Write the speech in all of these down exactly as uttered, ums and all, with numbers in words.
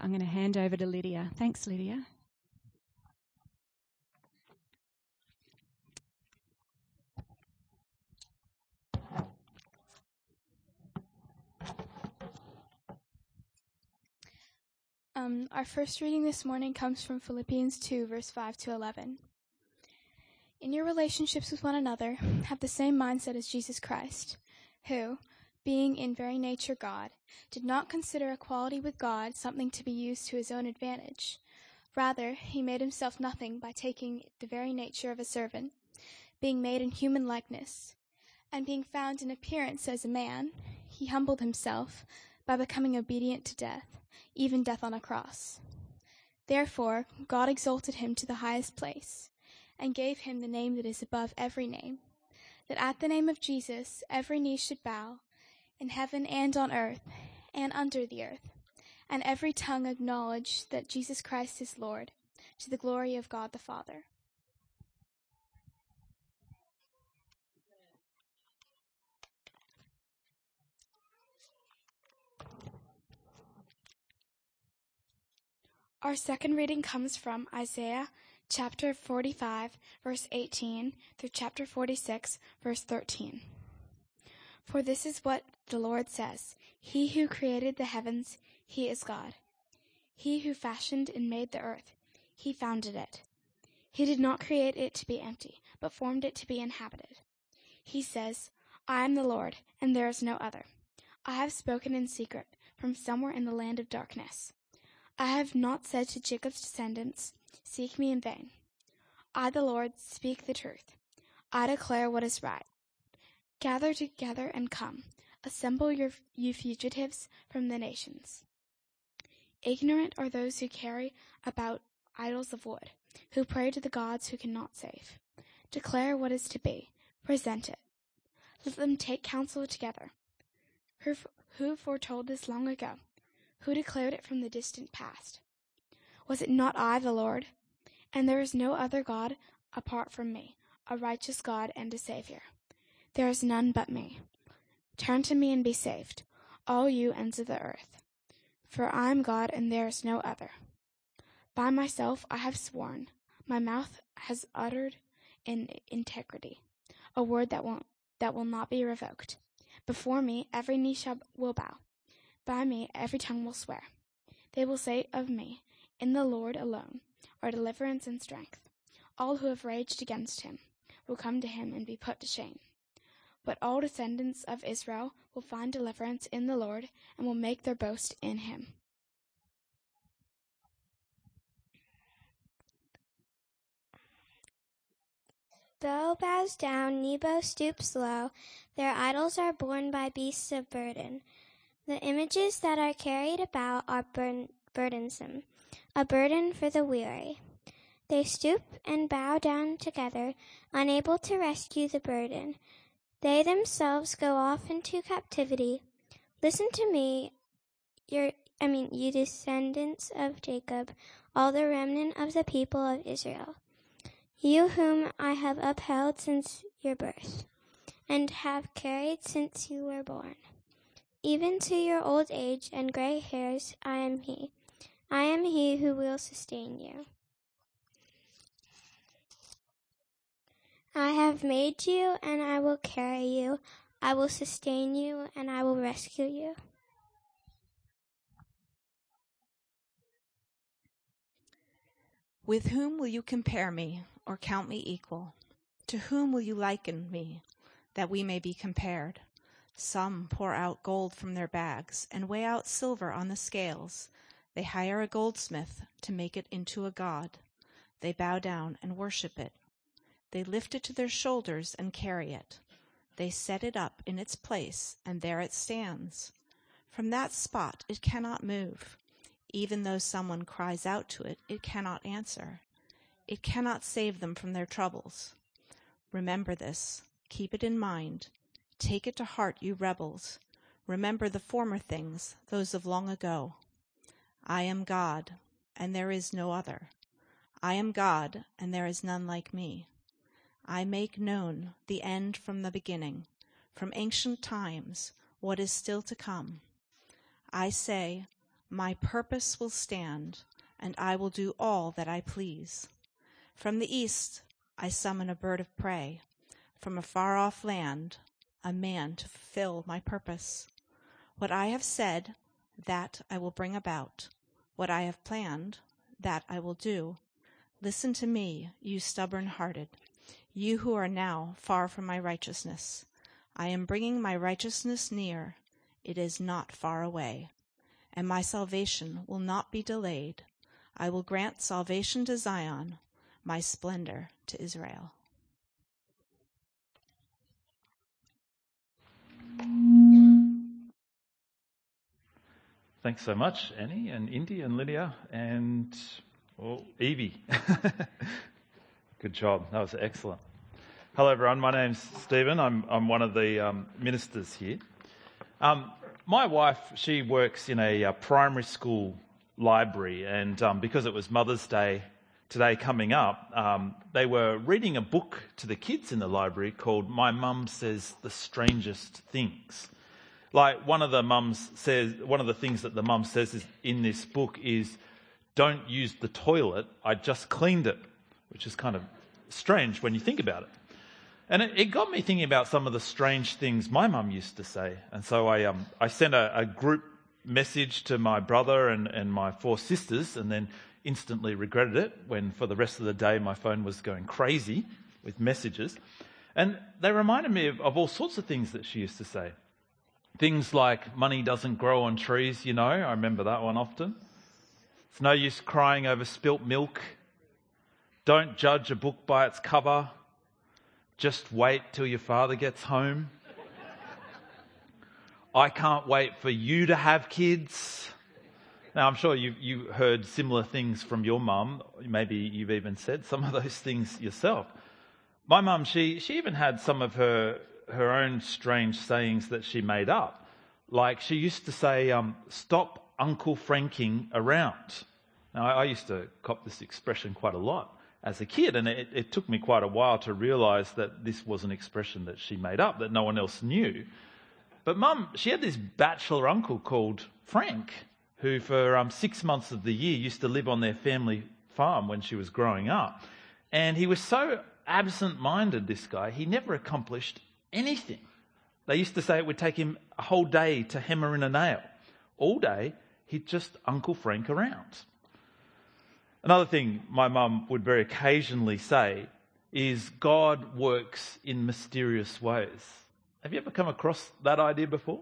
I'm going to hand over to Lydia. Thanks, Lydia. Um, our first reading this morning comes from Philippians two, verse five to eleven. In your relationships with one another, have the same mindset as Jesus Christ, who, being in very nature God, did not consider equality with God something to be used to his own advantage. Rather, he made himself nothing by taking the very nature of a servant, being made in human likeness. And being found in appearance as a man, he humbled himself by becoming obedient to death, even death on a cross. Therefore, God exalted him to the highest place, and gave him the name that is above every name, that at the name of Jesus every knee should bow, in heaven and on earth and under the earth, and every tongue acknowledge that Jesus Christ is Lord, to the glory of God the Father. Our second reading comes from Isaiah chapter forty-five, verse eighteen, through chapter forty-six, verse thirteen. For this is what the Lord says, He who created the heavens, he is God. He who fashioned and made the earth, he founded it. He did not create it to be empty, but formed it to be inhabited. He says, I am the Lord, and there is no other. I have spoken in secret from somewhere in the land of darkness. I have not said to Jacob's descendants, seek me in vain. I, the Lord, speak the truth. I declare what is right. Gather together and come. Assemble your, you fugitives from the nations. Ignorant are those who carry about idols of wood, who pray to the gods who cannot save. Declare what is to be. Present it. Let them take counsel together. Who, who foretold this long ago? Who declared it from the distant past? Was it not I, the Lord? And there is no other God apart from me, a righteous God and a Savior. There is none but me. Turn to me and be saved, all you ends of the earth. For I am God and there is no other. By myself I have sworn, my mouth has uttered in integrity, a word that won't, that will not be revoked. Before me every knee shall will bow. By me every tongue will swear. They will say of me, in the Lord alone are deliverance and strength. All who have raged against him will come to him and be put to shame. But all descendants of Israel will find deliverance in the Lord and will make their boast in him. Bow bows down, Nebo stoops low. Their idols are borne by beasts of burden. The images that are carried about are burden, burdensome, a burden for the weary. They stoop and bow down together, unable to rescue the burden. They themselves go off into captivity. Listen to me, your, I mean, you descendants of Jacob, all the remnant of the people of Israel. You whom I have upheld since your birth, and have carried since you were born. Even to your old age and gray hairs, I am he. I am he who will sustain you. I have made you, and I will carry you. I will sustain you, and I will rescue you. With whom will you compare me, or count me equal? To whom will you liken me, that we may be compared? Some pour out gold from their bags and weigh out silver on the scales. They hire a goldsmith to make it into a god. They bow down and worship it. They lift it to their shoulders and carry it. They set it up in its place, and there it stands. From that spot it cannot move. Even though someone cries out to it, it cannot answer. It cannot save them from their troubles. Remember this. Keep it in mind. Take it to heart, you rebels. Remember the former things, those of long ago. I am God, and there is no other. I am God, and there is none like me. I make known the end from the beginning, from ancient times, what is still to come. I say, My purpose will stand, and I will do all that I please. From the east I summon a bird of prey, from a far-off land, a man to fulfill my purpose. What I have said, that I will bring about. What I have planned, that I will do. Listen to me, you stubborn-hearted, you who are now far from my righteousness. I am bringing my righteousness near. It is not far away. And my salvation will not be delayed. I will grant salvation to Zion, my splendor to Israel. Thanks so much, Annie and Indy and Lydia and well, Evie. Good job. That was excellent. Hello, everyone. My name's Stephen. I'm I'm one of the um, ministers here. Um, my wife, she works in a uh, primary school library, and um, because it was Mother's Day today coming up, um, they were reading a book to the kids in the library called My Mum Says the Strangest Things. Like one of the mums says, one of the things that the mum says is in this book is, don't use the toilet, I just cleaned it, which is kind of strange when you think about it. And it, it got me thinking about some of the strange things my mum used to say. And so I um I sent a, a group message to my brother and, and my four sisters, and then instantly regretted it when for the rest of the day my phone was going crazy with messages. And they reminded me of, of all sorts of things that she used to say. Things like, money doesn't grow on trees, you know. I remember that one often. It's no use crying over spilt milk. Don't judge a book by its cover. Just wait till your father gets home. I can't wait for you to have kids. Now, I'm sure you've you heard similar things from your mum. Maybe you've even said some of those things yourself. My mum, she, she even had some of her... her own strange sayings that she made up. Like she used to say, um, stop Uncle Franking around. Now, I, I used to cop this expression quite a lot as a kid, and it, it took me quite a while to realise that this was an expression that she made up, that no one else knew. But Mum, she had this bachelor uncle called Frank, who for um, six months of the year used to live on their family farm when she was growing up. And he was so absent-minded, this guy, he never accomplished anything. They used to say it would take him a whole day to hammer in a nail. All day, he'd just Uncle Frank around. Another thing my mum would very occasionally say is God works in mysterious ways. Have you ever come across that idea before?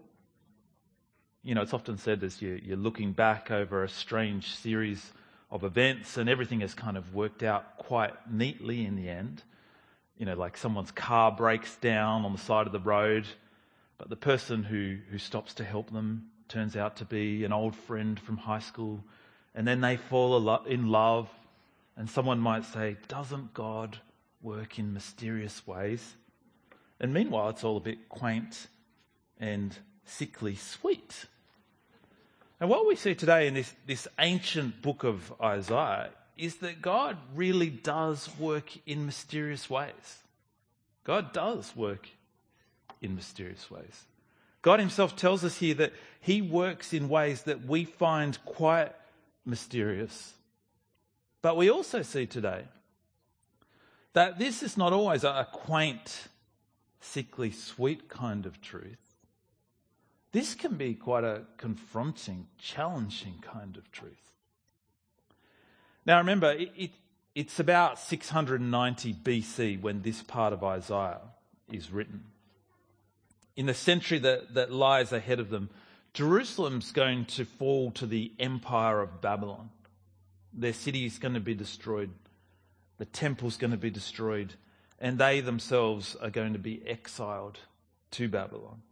You know, it's often said as you, you're looking back over a strange series of events and everything has kind of worked out quite neatly in the end. You know, like someone's car breaks down on the side of the road, but the person who, who stops to help them turns out to be an old friend from high school, and then they fall in love, and someone might say, doesn't God work in mysterious ways? And meanwhile, it's all a bit quaint and sickly sweet. And what we see today in this, this ancient book of Isaiah is that God really does work in mysterious ways. God does work in mysterious ways. God himself tells us here that he works in ways that we find quite mysterious. But we also see today that this is not always a quaint, sickly, sweet kind of truth. This can be quite a confronting, challenging kind of truth. Now remember, it, it, it's about six hundred ninety B C when this part of Isaiah is written. In the century that, that lies ahead of them, Jerusalem's going to fall to the empire of Babylon. Their city is going to be destroyed. The temple's going to be destroyed. And they themselves are going to be exiled to Babylon.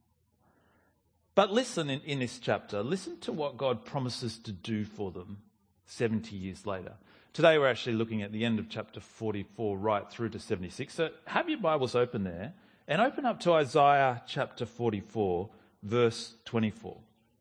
But listen in, in this chapter, listen to what God promises to do for them seventy years later. Today we're actually looking at the end of chapter forty-four right through to seventy-six. So have your Bibles open there and open up to Isaiah chapter forty-four, verse twenty-four.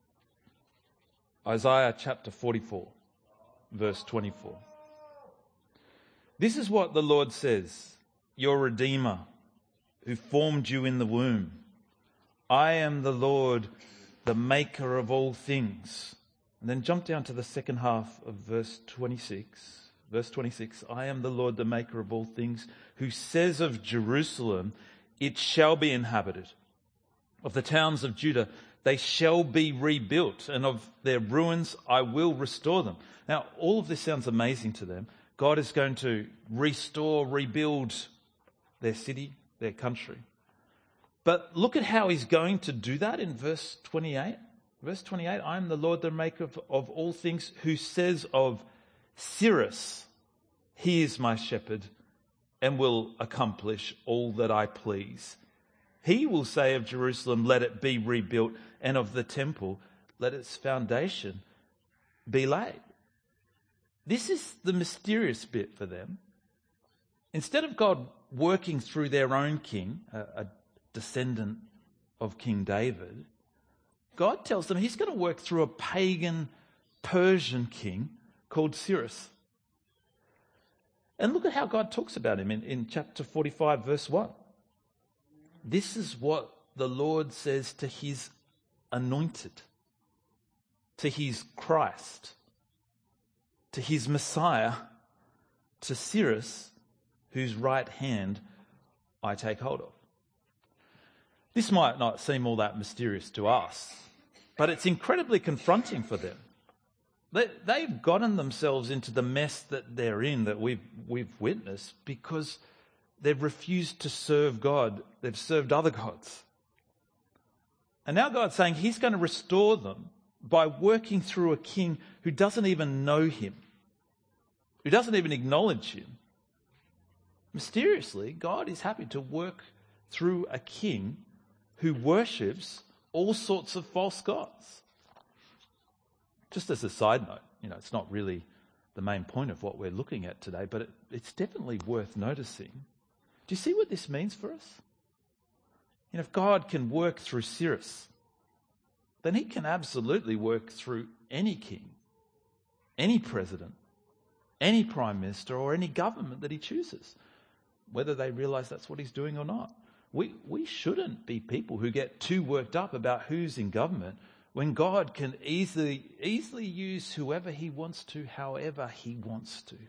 Isaiah chapter forty-four, verse twenty-four. This is what the Lord says, your Redeemer, who formed you in the womb. I am the Lord, the maker of all things. And then jump down to the second half of verse twenty-six. Verse twenty-six, I am the Lord, the maker of all things, who says of Jerusalem, it shall be inhabited. Of the towns of Judah, they shall be rebuilt, and of their ruins I will restore them. Now, all of this sounds amazing to them. God is going to restore, rebuild their city, their country. But look at how he's going to do that in verse twenty-eight. Verse twenty-eight, I am the Lord, the maker of, of all things, who says of Cyrus, he is my shepherd and will accomplish all that I please. He will say of Jerusalem, let it be rebuilt, and of the temple, let its foundation be laid. This is the mysterious bit for them. Instead of God working through their own king, a, a descendant of King David, God tells them he's going to work through a pagan Persian king called Cyrus. And look at how God talks about him in, in chapter forty-five, verse one. This is what the Lord says to his anointed, to his Christ, to his Messiah, to Cyrus, whose right hand I take hold of. This might not seem all that mysterious to us, but it's incredibly confronting for them. They, they've gotten themselves into the mess that they're in, that we've, we've witnessed, because they've refused to serve God. They've served other gods. And now God's saying he's going to restore them by working through a king who doesn't even know him, who doesn't even acknowledge him. Mysteriously, God is happy to work through a king who worships all sorts of false gods. Just as a side note, you know, it's not really the main point of what we're looking at today, but it, it's definitely worth noticing. Do you see what this means for us? You know, if God can work through Cyrus, then he can absolutely work through any king, any president, any prime minister, or any government that he chooses, whether they realize that's what he's doing or not. We, we shouldn't be people who get too worked up about who's in government when God can easily, easily use whoever he wants to, however he wants to.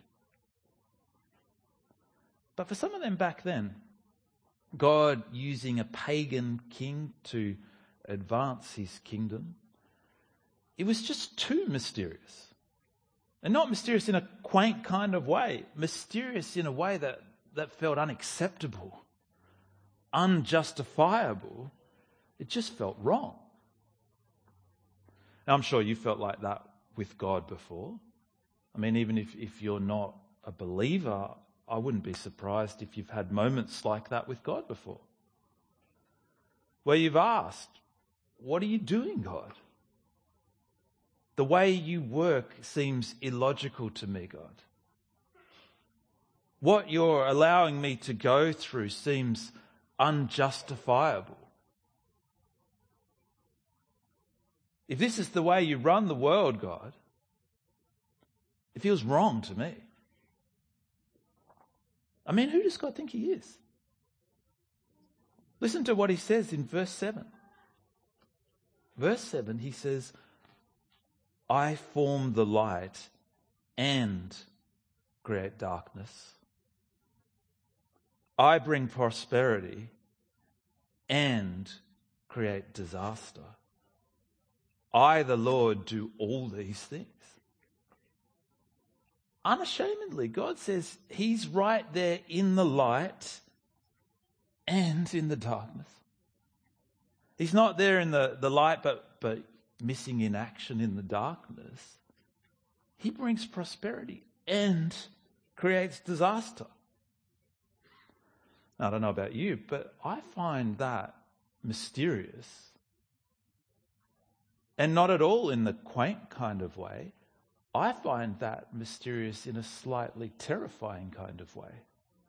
But for some of them back then, God using a pagan king to advance his kingdom, it was just too mysterious. And not mysterious in a quaint kind of way, mysterious in a way that, that felt unacceptable, unjustifiable. It just felt wrong. Now, I'm sure you felt like that with God before. I mean, even if, if you're not a believer, I wouldn't be surprised if you've had moments like that with God before, where you've asked, what are you doing, God? The way you work seems illogical to me, God. What you're allowing me to go through seems unjustifiable. If this is the way you run the world, God, it feels wrong to me. I mean, who does God think he is? Listen to what he says in verse seven. Verse seven, he says, I form the light and create darkness. I bring prosperity and create disaster. I, the Lord, do all these things. Unashamedly, God says he's right there in the light and in the darkness. He's not there in the, the light but, but missing in action in the darkness. He brings prosperity and creates disaster. Now, I don't know about you, but I find that mysterious. And not at all in the quaint kind of way. I find that mysterious in a slightly terrifying kind of way.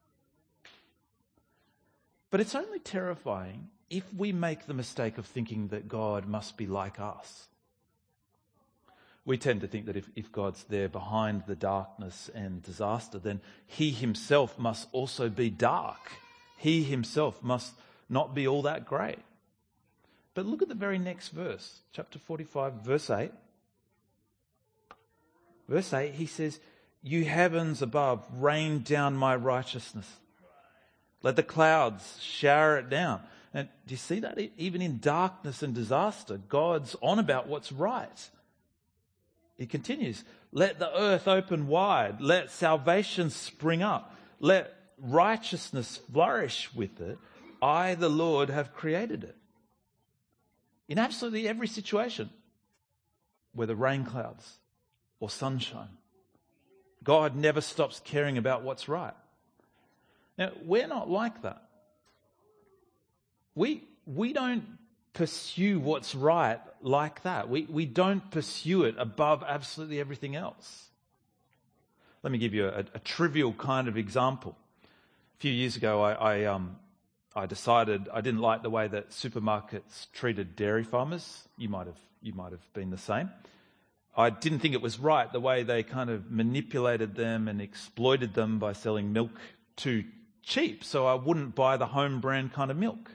But it's only terrifying if we make the mistake of thinking that God must be like us. We tend to think that if, if God's there behind the darkness and disaster, then he himself must also be dark. He himself must not be all that great. But look at the very next verse, chapter forty-five, verse eight. Verse eight, he says, you heavens above, rain down my righteousness. Let the clouds shower it down. And do you see that? Even in darkness and disaster, God's on about what's right. He continues, let the earth open wide. Let salvation spring up. Let righteousness flourish with it. I, the Lord, have created it. In absolutely every situation, whether rain clouds or sunshine, God never stops caring about what's right. Now, we're not like that. We, we don't pursue what's right like that. We, we don't pursue it above absolutely everything else. Let me give you a, a trivial kind of example. A few years ago, I, I, um, I decided I didn't like the way that supermarkets treated dairy farmers. You might have, you might have been the same. I didn't think it was right the way they kind of manipulated them and exploited them by selling milk too cheap, so I wouldn't buy the home brand kind of milk.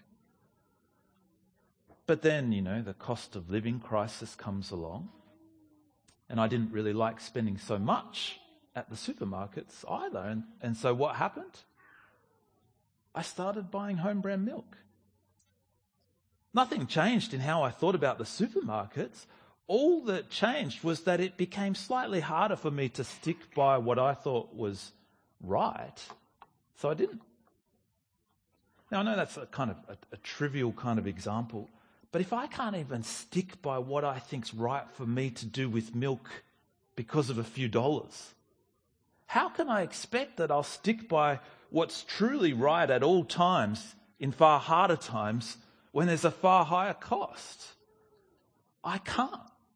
But then, you know, the cost of living crisis comes along, and I didn't really like spending so much at the supermarkets either. And, and so what happened? I started buying home brand milk. Nothing changed in how I thought about the supermarkets. All that changed was that it became slightly harder for me to stick by what I thought was right. So I didn't. Now, I know that's a kind of a, a trivial kind of example, but if I can't even stick by what I think's right for me to do with milk because of a few dollars, how can I expect that I'll stick by what's truly right at all times in far harder times when there's a far higher cost? I can't.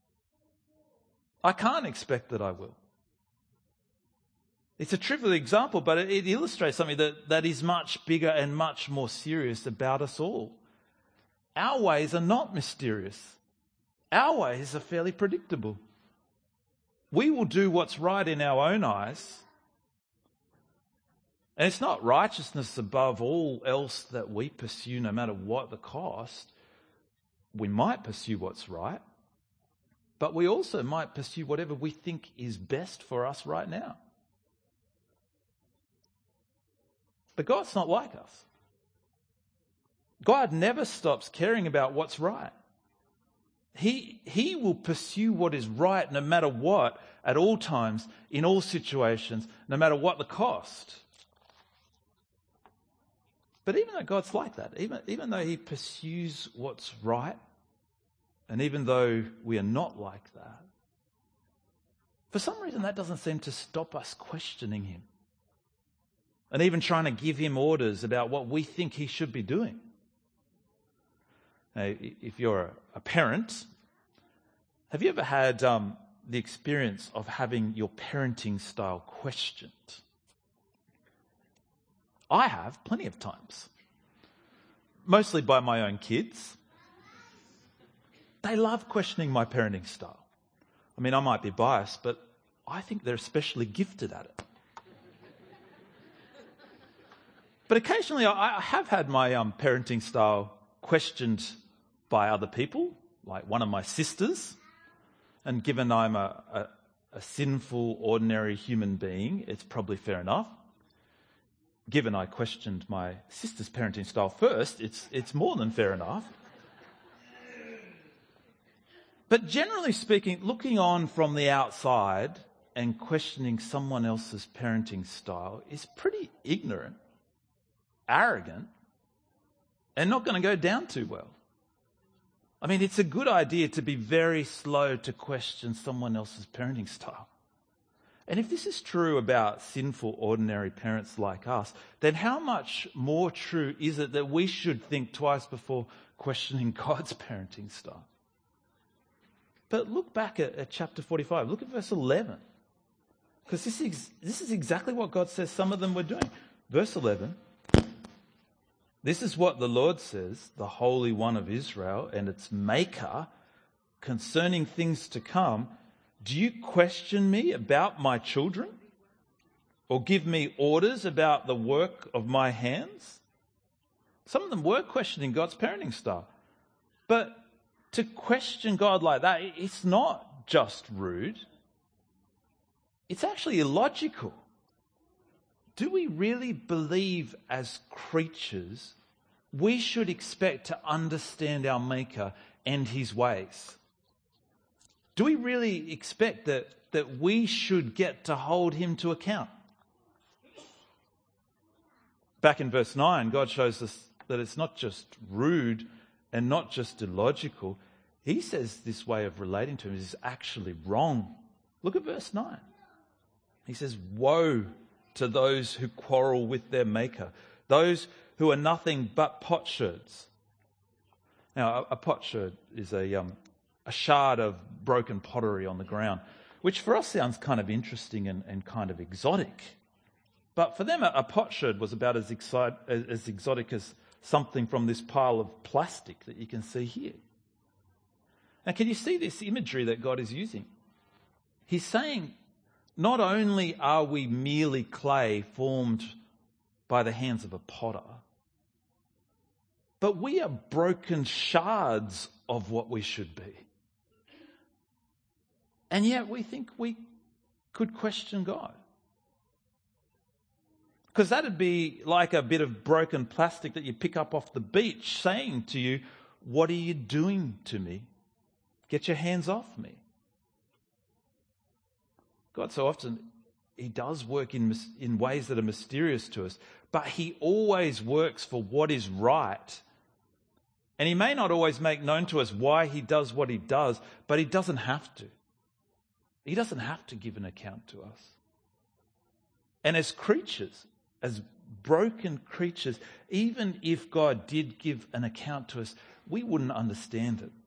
I can't expect that I will. It's a trivial example, but it, it illustrates something that, that is much bigger and much more serious about us all. Our ways are not mysterious. Our ways are fairly predictable. We will do what's right in our own eyes. And it's not righteousness above all else that we pursue, no matter what the cost. We might pursue what's right, but we also might pursue whatever we think is best for us right now. But God's not like us. God never stops caring about what's right. He, he will pursue what is right no matter what, at all times, in all situations, no matter what the cost. But even though God's like that, even, even though he pursues what's right, and even though we are not like that, for some reason that doesn't seem to stop us questioning him and even trying to give him orders about what we think he should be doing. Now, if you're a parent, have you ever had um, the experience of having your parenting style questioned? I have, plenty of times. Mostly by my own kids. They love questioning my parenting style. I mean, I might be biased, but I think they're especially gifted at it. But occasionally I have had my um, parenting style questioned by other people, like one of my sisters. And given I'm a, a, a sinful, ordinary human being, it's probably fair enough. Given I questioned my sister's parenting style first, it's it's more than fair enough. But generally speaking, looking on from the outside and questioning someone else's parenting style is pretty ignorant, arrogant, and not going to go down too well. I mean, it's a good idea to be very slow to question someone else's parenting style. And if this is true about sinful, ordinary parents like us, then how much more true is it that we should think twice before questioning God's parenting style? But look back at, at chapter forty-five. Look at verse eleven. Because this is, this is exactly what God says some of them were doing. Verse eleven. This is what the Lord says, the Holy One of Israel and its Maker, concerning things to come. Do you question me about my children? Or give me orders about the work of my hands? Some of them were questioning God's parenting style. But to question God like that, it's not just rude. it's actually illogical. Do we really believe as creatures we should expect to understand our Maker and his ways? Do we really expect that, that we should get to hold him to account? Back in verse nine, God shows us that it's not just rude and not just illogical. He says this way of relating to him is actually wrong. Look at verse nine. He says, "Woe to those who quarrel with their Maker, those who are nothing but potsherds." Now, a, a potsherd is a, um, a shard of broken pottery on the ground, which for us sounds kind of interesting and, and kind of exotic. But for them, a, a potsherd was about as, excite, as, as exotic as something from this pile of plastic that you can see here. Now, can you see this imagery that God is using? He's saying, not only are we merely clay formed by the hands of a potter, but we are broken shards of what we should be. And yet we think we could question God. Because that'd be like a bit of broken plastic that you pick up off the beach saying to you, "What are you doing to me? Get your hands off me." God so often, he does work in, in ways that are mysterious to us, but he always works for what is right. And he may not always make known to us why he does what he does, but he doesn't have to. He doesn't have to give an account to us. And as creatures, as broken creatures, even if God did give an account to us, we wouldn't understand it.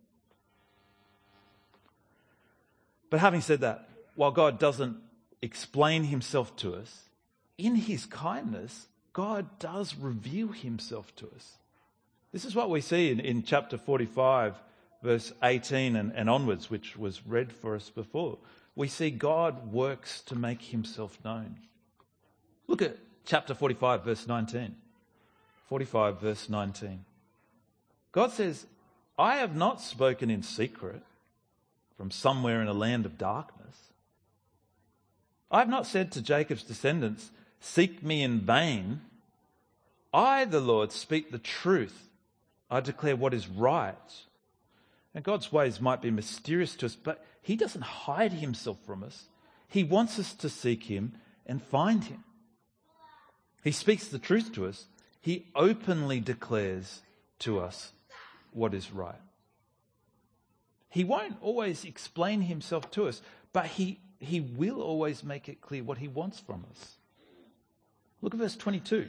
But having said that, while God doesn't explain himself to us, in his kindness, God does reveal himself to us. This is what we see in, in chapter forty-five, verse eighteen and, and onwards, which was read for us before. We see God works to make himself known. Look at chapter forty-five, verse nineteen. forty-five, verse nineteen. God says, "I have not spoken in secret from somewhere in a land of darkness. I have not said to Jacob's descendants, 'Seek me in vain.' I, the Lord, speak the truth. I declare what is right." And God's ways might be mysterious to us, but he doesn't hide himself from us. He wants us to seek him and find him. He speaks the truth to us. He openly declares to us what is right. He won't always explain himself to us, but he, he will always make it clear what he wants from us. Look at verse twenty-two.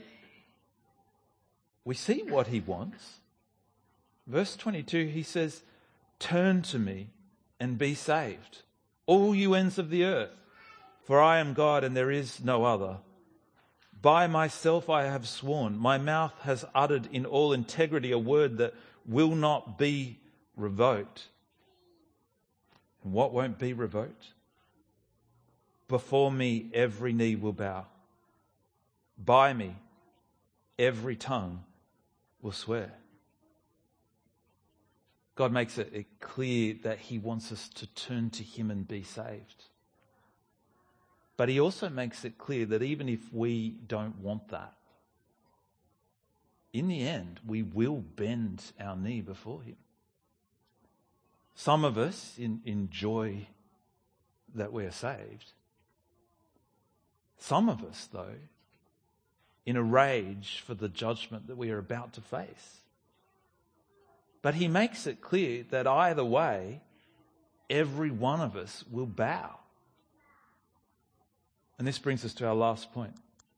We see what he wants. Verse twenty-two, he says, "Turn to me and be saved, all you ends of the earth, for I am God and there is no other. By myself I have sworn, my mouth has uttered in all integrity a word that will not be revoked." And what won't be revoked? "Before me every knee will bow. By me every tongue will swear." God makes it clear that he wants us to turn to him and be saved. But he also makes it clear that even if we don't want that, in the end, we will bend our knee before him. Some of us in, enjoy that we are saved. Some of us, though, in a rage for the judgment that we are about to face. But he makes it clear that either way, every one of us will bow. And this brings us to our last point.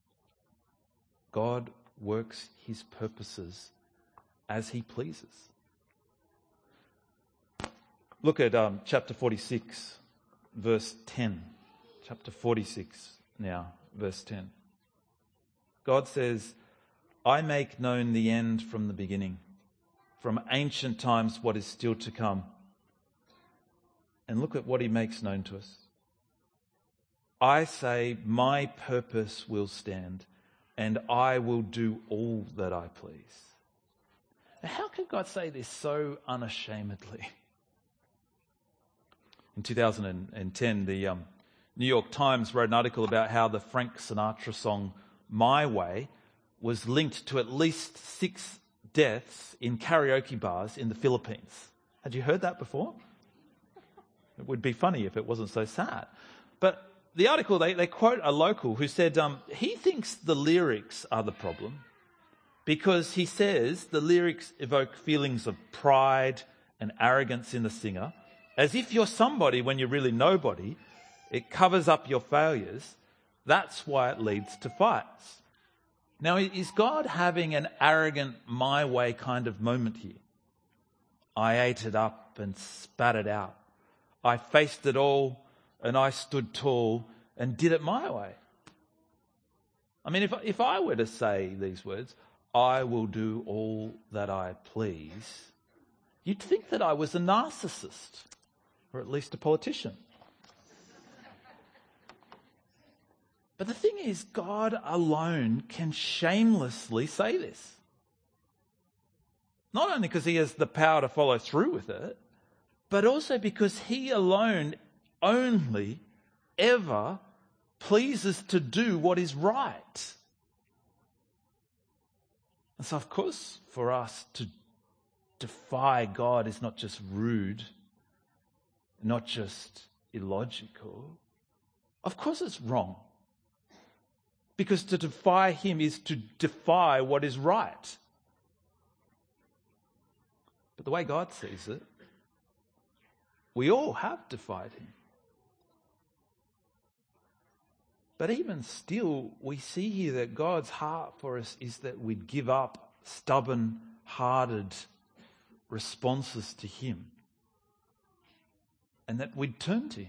God works his purposes as he pleases. Look at um, chapter forty-six, verse ten. Chapter forty-six now, verse ten. God says, "I make known the end from the beginning, from ancient times what is still to come." And look at what he makes known to us. "I say, my purpose will stand, and I will do all that I please." Now, how can God say this so unashamedly? In two thousand ten, the um, New York Times wrote an article about how the Frank Sinatra song My Way was linked to at least six deaths in karaoke bars in the Philippines. Had you heard that before? It would be funny if it wasn't so sad. But the article, they, they quote a local who said um, he thinks the lyrics are the problem because he says the lyrics evoke feelings of pride and arrogance in the singer, as if you're somebody when you're really nobody. It covers up your failures. That's why it leads to fights. Now, is God having an arrogant, my way kind of moment here? I ate it up and spat it out. I faced it all and I stood tall and did it my way. I mean, if, if I were to say these words, I will do all that I please, you'd think that I was a narcissist, or at least a politician. But the thing is, God alone can shamelessly say this. Not only because he has the power to follow through with it, but also because he alone only ever pleases to do what is right. And so, of course, for us to defy God is not just rude, not just illogical. Of course it's wrong. Because to defy him is to defy what is right. But the way God sees it, we all have defied him. But even still, we see here that God's heart for us is that we'd give up stubborn-hearted responses to him, and that we'd turn to him.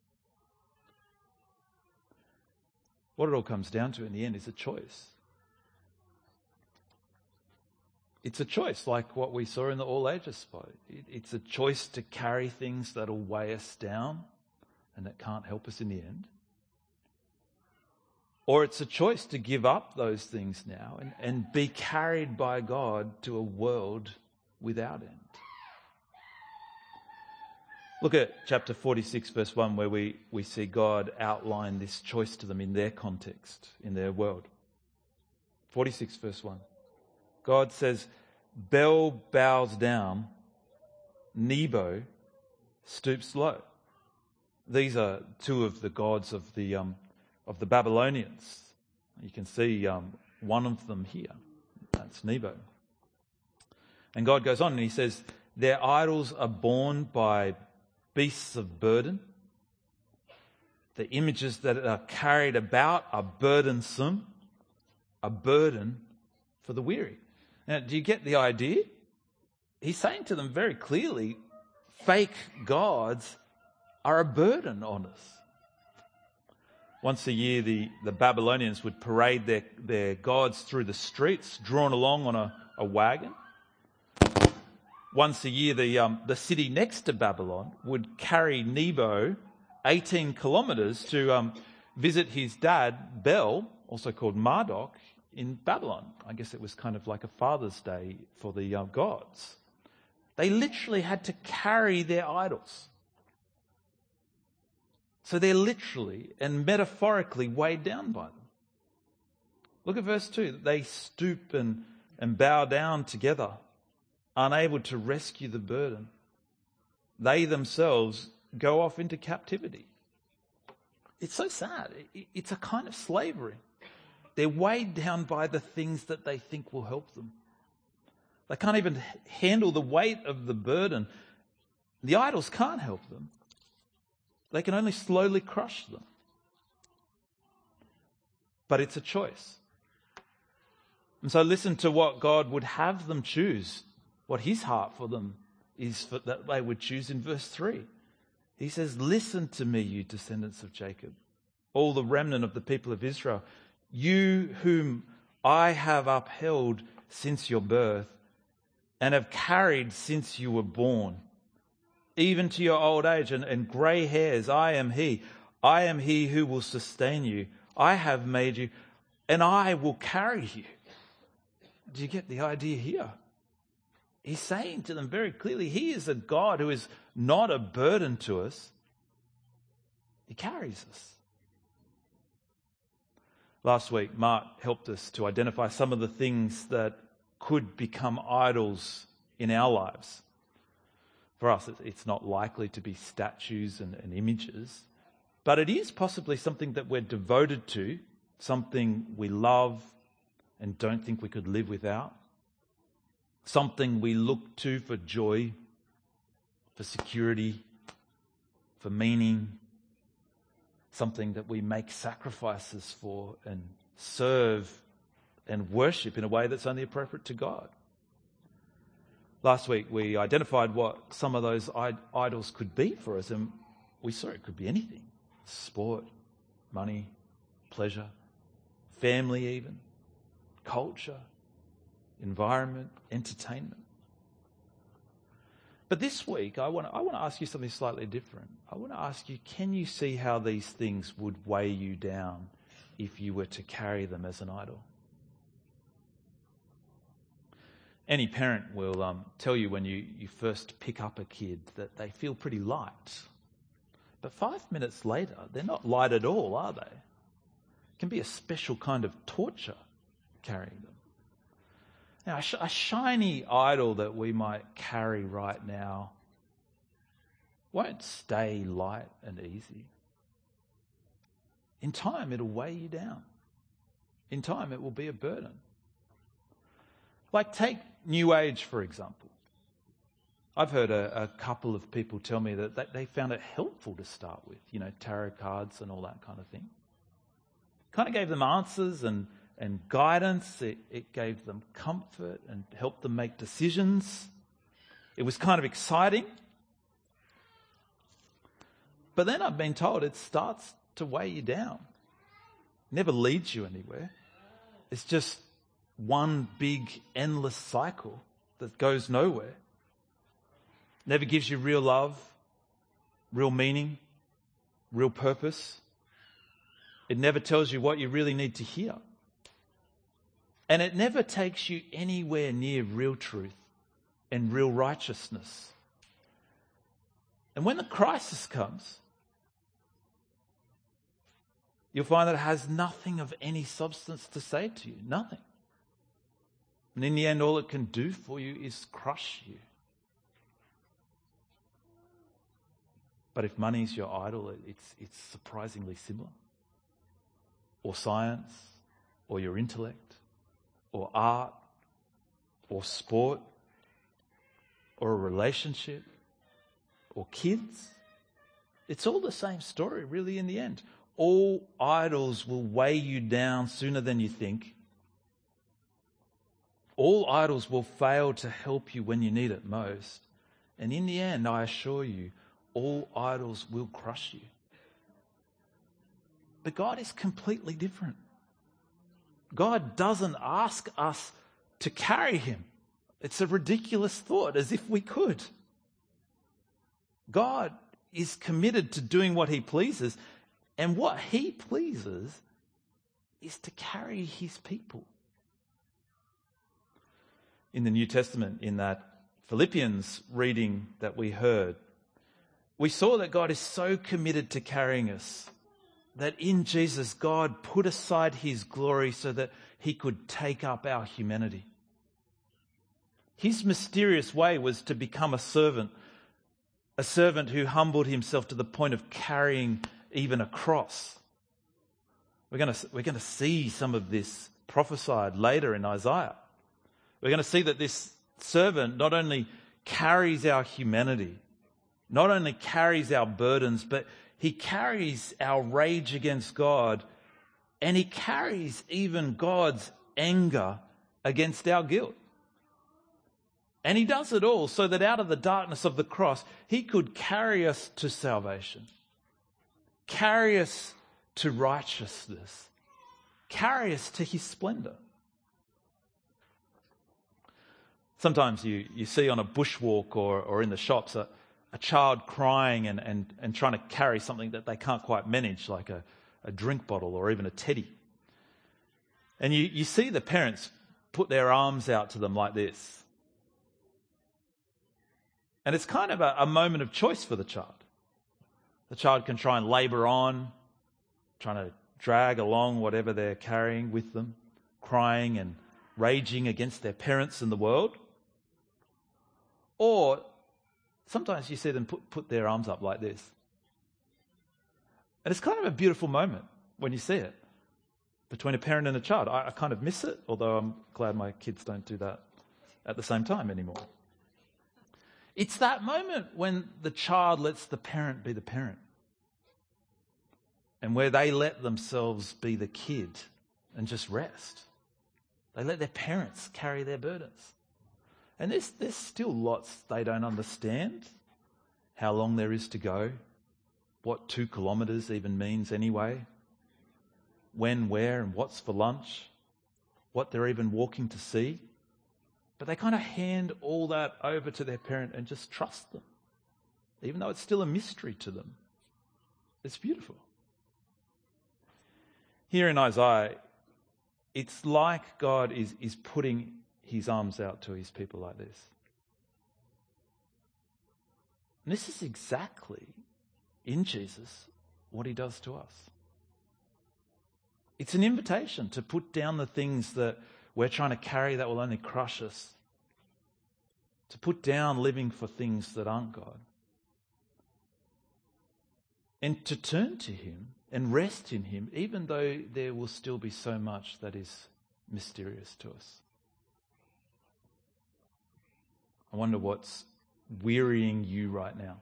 What it all comes down to in the end is a choice. It's a choice, like what we saw in the All Ages spot. It's a choice to carry things that'll weigh us down and that can't help us in the end. Or it's a choice to give up those things now and, and be carried by God to a world without end. Look at chapter forty-six, verse one, where we, we see God outline this choice to them in their context, in their world. forty-six, verse one. God says, Bel bows down, Nebo stoops low. These are two of the gods of the um, of the Babylonians. You can see um, one of them here. That's Nebo. And God goes on and he says, their idols are borne by beasts of burden. The images that are carried about are burdensome, a burden for the weary. Now, do you get the idea? He's saying to them very clearly, fake gods are a burden on us. Once a year, the, the Babylonians would parade their, their gods through the streets, drawn along on a, a wagon. Once a year, the um, the city next to Babylon would carry Nebo eighteen kilometres to um, visit his dad, Bel, also called Marduk, in Babylon. I guess it was kind of like a Father's Day for the uh, gods. They literally had to carry their idols. So they're literally and metaphorically weighed down by them. Look at verse two. They stoop and, and bow down together, unable to rescue the burden. They themselves go off into captivity. It's so sad. It's a kind of slavery. They're weighed down by the things that they think will help them. They can't even handle the weight of the burden. The idols can't help them. They can only slowly crush them. But it's a choice. And so listen to what God would have them choose, what his heart for them is for, that they would choose in verse three. He says, listen to me, you descendants of Jacob, all the remnant of the people of Israel, you whom I have upheld since your birth and have carried since you were born, even to your old age and, and grey hairs. I am he. I am he who will sustain you. I have made you, and I will carry you. Do you get the idea here? He's saying to them very clearly, he is a God who is not a burden to us. He carries us. Last week, Mark helped us to identify some of the things that could become idols in our lives. For us, it's not likely to be statues and, and images, but it is possibly something that we're devoted to, something we love and don't think we could live without, something we look to for joy, for security, for meaning, something that we make sacrifices for and serve and worship in a way that's only appropriate to God. Last week we identified what some of those idols could be for us, and we saw it could be anything. Sport, money, pleasure, family even, culture, environment, entertainment. But this week I want to, I want to ask you something slightly different. I want to ask you, can you see how these things would weigh you down if you were to carry them as an idol? Any parent will um, tell you when you, you first pick up a kid that they feel pretty light. But five minutes later, they're not light at all, are they? It can be a special kind of torture carrying them. Now, a, sh- a shiny idol that we might carry right now won't stay light and easy. In time, it'll weigh you down. In time, it will be a burden. Like take New Age, for example. I've heard a, a couple of people tell me that they, they found it helpful to start with, you know, tarot cards and all that kind of thing. Kind of gave them answers and, and guidance. It, it gave them comfort and helped them make decisions. It was kind of exciting. But then I've been told it starts to weigh you down. It never leads you anywhere. It's just one big endless cycle that goes nowhere. Never gives you real love, real meaning, real purpose. It never tells you what you really need to hear. And it never takes you anywhere near real truth and real righteousness. And when the crisis comes, you'll find that it has nothing of any substance to say to you. Nothing. And in the end, all it can do for you is crush you. But if money is your idol, it's, it's surprisingly similar. Or science, or your intellect, or art, or sport, or a relationship, or kids. It's all the same story, really, in the end. All idols will weigh you down sooner than you think. All idols will fail to help you when you need it most. And in the end, I assure you, all idols will crush you. But God is completely different. God doesn't ask us to carry him. It's a ridiculous thought, as if we could. God is committed to doing what he pleases, and what he pleases is to carry his people. In the New Testament, in that Philippians reading that we heard, we saw that God is so committed to carrying us that in Jesus, God put aside his glory so that he could take up our humanity. His mysterious way was to become a servant, a servant who humbled himself to the point of carrying even a cross. We're going to, we're going to see some of this prophesied later in Isaiah. We're going to see that this servant not only carries our humanity, not only carries our burdens, but he carries our rage against God, and he carries even God's anger against our guilt. And he does it all so that out of the darkness of the cross, he could carry us to salvation, carry us to righteousness, carry us to his splendor. Sometimes you, you see on a bushwalk or, or in the shops a, a child crying and, and, and trying to carry something that they can't quite manage, like a, a drink bottle or even a teddy. And you, you see the parents put their arms out to them like this. And it's kind of a, a moment of choice for the child. The child can try and labour on, trying to drag along whatever they're carrying with them, crying and raging against their parents and the world. Or sometimes you see them put, put their arms up like this. And it's kind of a beautiful moment when you see it between a parent and a child. I, I kind of miss it, although I'm glad my kids don't do that at the same time anymore. It's that moment when the child lets the parent be the parent and where they let themselves be the kid and just rest. They let their parents carry their burdens. And there's, there's still lots they don't understand, how long there is to go, what two kilometres even means anyway, when, where and what's for lunch, what they're even walking to see. But they kind of hand all that over to their parent and just trust them, even though it's still a mystery to them. It's beautiful. Here in Isaiah, it's like God is, is putting his arms out to his people like this. And this is exactly, in Jesus, what he does to us. It's an invitation to put down the things that we're trying to carry that will only crush us. To put down living for things that aren't God. And to turn to him and rest in him, even though there will still be so much that is mysterious to us. I wonder what's wearying you right now.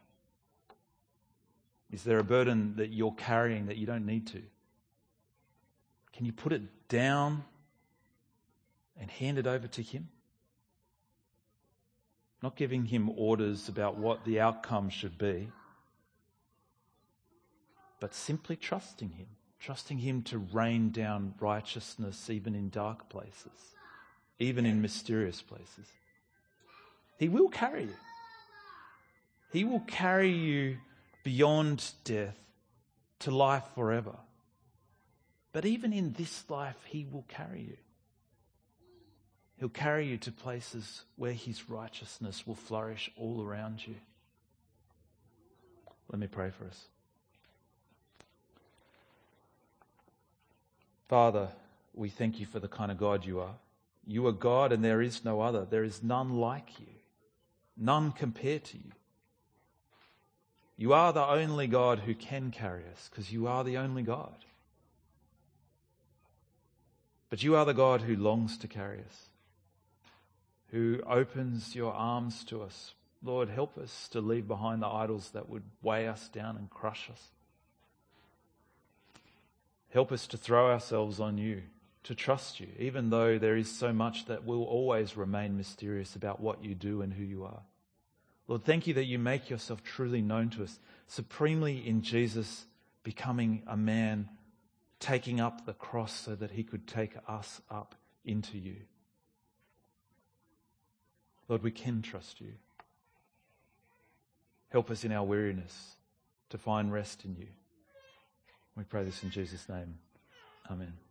Is there a burden that you're carrying that you don't need to? Can you put it down and hand it over to him? Not giving him orders about what the outcome should be, but simply trusting him, trusting him to rain down righteousness even in dark places, even in mysterious places. He will carry you. He will carry you beyond death to life forever. But even in this life, he will carry you. He'll carry you to places where his righteousness will flourish all around you. Let me pray for us. Father, we thank you for the kind of God you are. You are God and there is no other. There is none like you. None compared to you. You are the only God who can carry us because you are the only God. But you are the God who longs to carry us, who opens your arms to us. Lord, help us to leave behind the idols that would weigh us down and crush us. Help us to throw ourselves on you, to trust you, even though there is so much that will always remain mysterious about what you do and who you are. Lord, thank you that you make yourself truly known to us, supremely in Jesus becoming a man, taking up the cross so that he could take us up into you. Lord, we can trust you. Help us in our weariness to find rest in you. We pray this in Jesus' name. Amen.